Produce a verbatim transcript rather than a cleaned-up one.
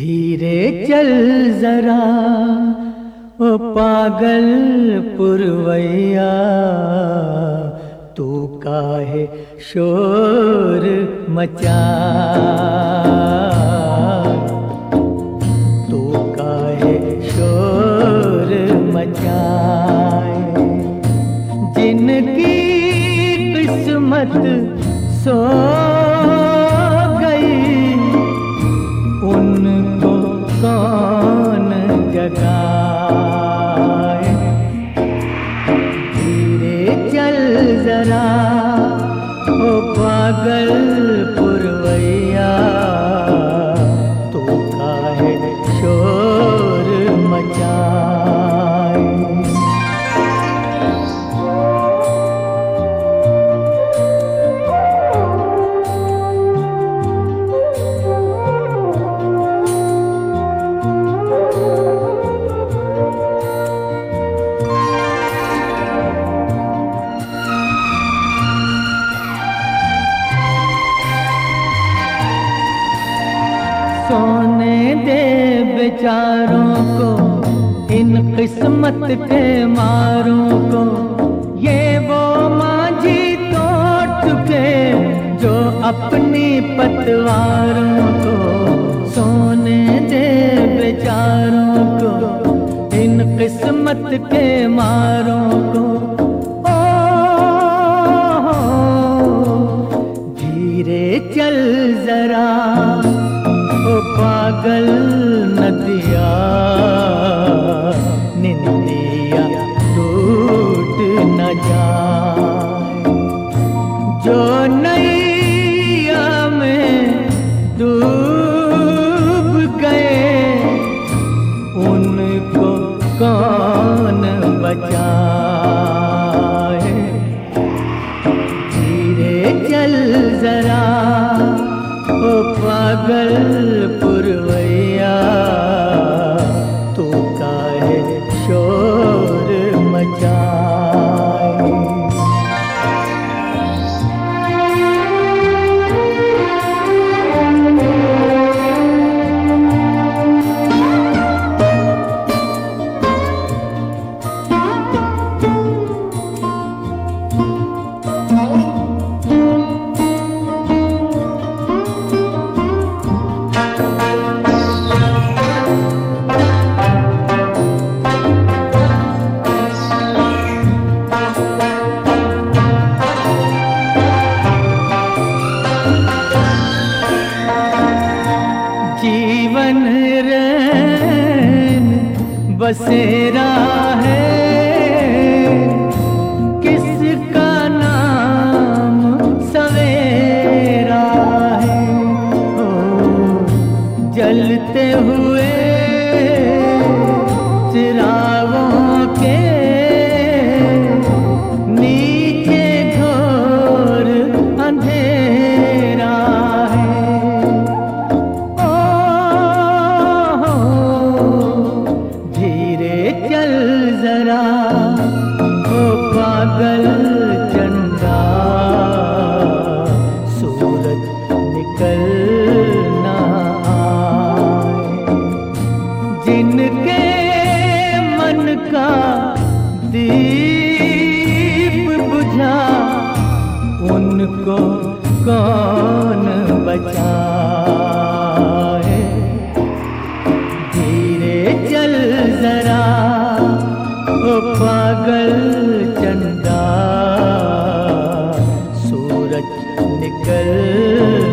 धीरे चल जरा ओ पागल पुरवैया, तू काहे शोर मचा, तू काहे शोर मचाए। जिनकी किस्मत सो गई उनको कौन जगाए। धीरे चल जरा ओ पागल पुरवैया, तू काहे शोर मचाए। सोने दे बेचारों को, इन किस्मत के मारों को, ये वो मांझी तोड़ चुके जो अपनी पतवारों को। सोने दे बेचारों को, इन किस्मत के मारों को। ओ धीरे चल जरा ओ पागल नदिया, निंदिया टूट न जाए। जो नैया में डूब गए उनको कौन बचाए। धीरे चल जरा ओ पागल पुरवैया, तू काहे शोर मचाए। जीवन रैन बसेरा है, किसका नाम सवेरा है। ओ जलते हुए चिरागों के नीचे घोर अंधेरा है। चल जरा ओ पागल चंदा, सूरज निकल ना आए। जिनके मन का दीप बुझा उनको कौन बचाए। धीरे चल जरा ओ पागल चंदा, सूरज निकल